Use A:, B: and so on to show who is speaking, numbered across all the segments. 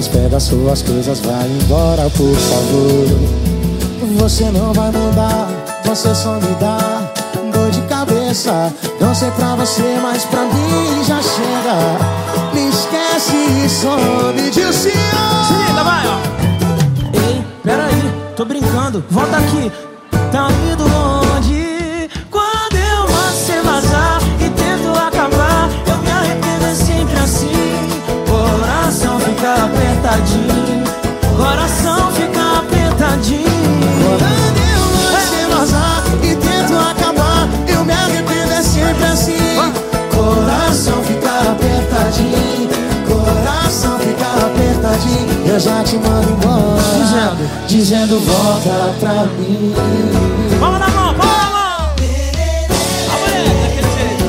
A: malas, pega suas coisas, vai embora, por favor. Você não vai mudar, você só me dá dor de cabeça. Não sei pra você, mas pra mim já chega. Me esquece e some de o senhor.
B: Se liga, vai, ó. Ei, peraí, tô brincando, volta aqui. Tá indo longe. Quando eu você vazar e tento acabar, eu me arrependo, é sempre assim. Coração fica apertadinho, coração fica apertadinho.
A: Quando eu você vazar e tento acabar, eu me arrependo, é sempre assim. Coração fica apertadinho, coração fica apertadinho. Eu já te mando embora, dizendo volta pra mim.
B: Palma na mão, palma na mão. A mulher, daquele jeito.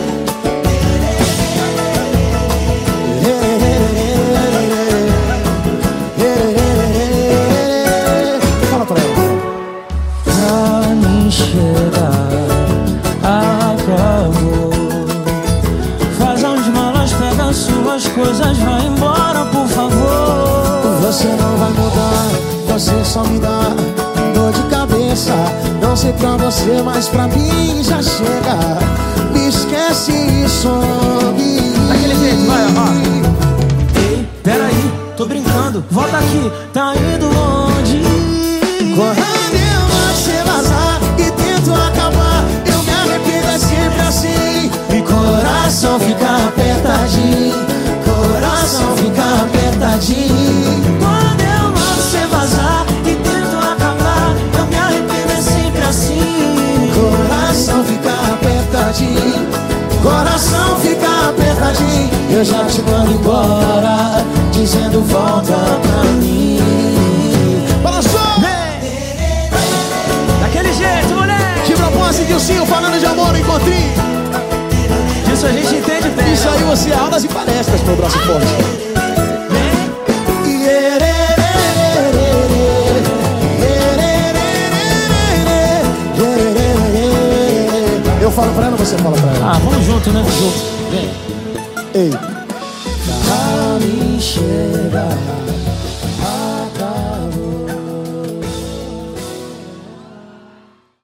A: Fala pra ela.
B: Pra mim chegar, acabou. Faz as malas, pega suas coisas, vai embora, por favor.
A: Você não vai mudar, você só me dá dor de cabeça. Não sei pra você, mas pra mim já chega. Me esquece e some.
B: Daquele jeito, vai, ó. Ei, peraí, tô brincando, volta aqui, tá indo longe.
A: Quando eu você vazar e tento acabar, eu me arrependo, é sempre assim. E coração fica apertadinho, coração fica apertadinho.
B: Quando eu você vazar e tento acabar, eu me arrependo, é sempre assim.
A: Coração fica apertadinho, coração fica apertadinho. Eu já te mando embora, dizendo volta pra mim. Balançou!
B: Daquele jeito, moleque.
A: De propósito, Dilcinho falando de amor, encontrinho.
B: Isso a gente entende bem.
A: Isso aí você aulas e palestras pro braço forte. Eu falo pra ela, você fala pra ela.
B: Ah, vamos junto, né? Junto. Vem.
A: Ei. Pra me chegar.